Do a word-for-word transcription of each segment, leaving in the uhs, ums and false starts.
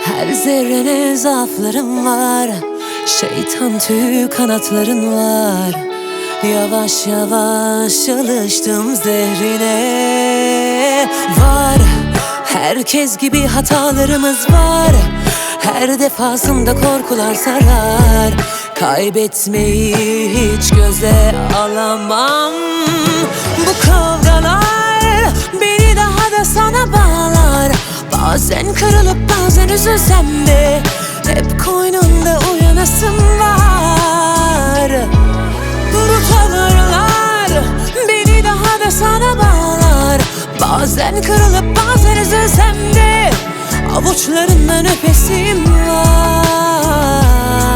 Her zerrene zaaflarım var. Şeytan tüy kanatların var. Yavaş yavaş alıştım zehrine. Var, herkes gibi hatalarımız var. Her defasında korkular sarar. Kaybetmeyi hiç göze alamam. Bu kavgalar beni daha da sana bağlar. Bazen kırılıp bazen üzülsem de hep koynunda uyanasım var. Bu tavırlar beni daha da sana bağlar. Bazen kırılıp bazen üzülsem de avuçlarından öpesim var.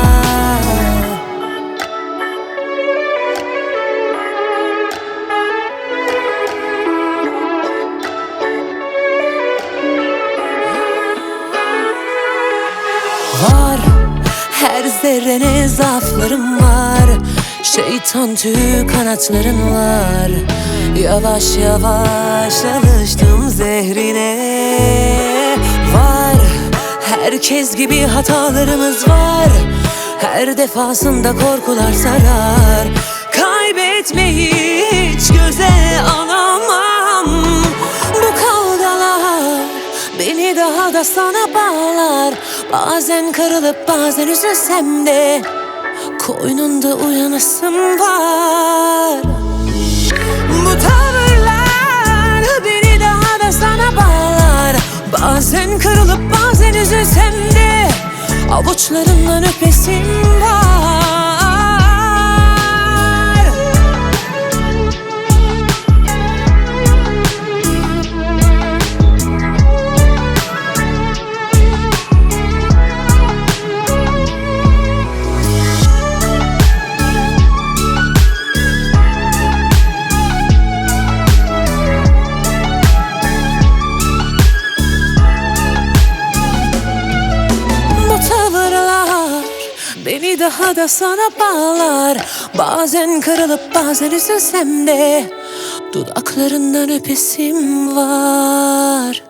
Var, her zerrene zaaflarım var. Şeytan tüy kanatların var. Yavaş yavaş alıştım zehrine. Var, herkes gibi hatalarımız var. Her defasında korkular sarar. Kaybetmeyi hiç göze alamam. Bu kavgalar beni daha da sana bağlar. Bazen kırılıp bazen üzülsem de koynunda uyanasım var. Bu tavırlar beni daha da sana bağlar. Bazen kırılıp bazen üzülsem de avuçlarından öpesim var. Beni daha da sana bağlar. Bazen kırılıp bazen üzülsem de dudaklarından öpesim var.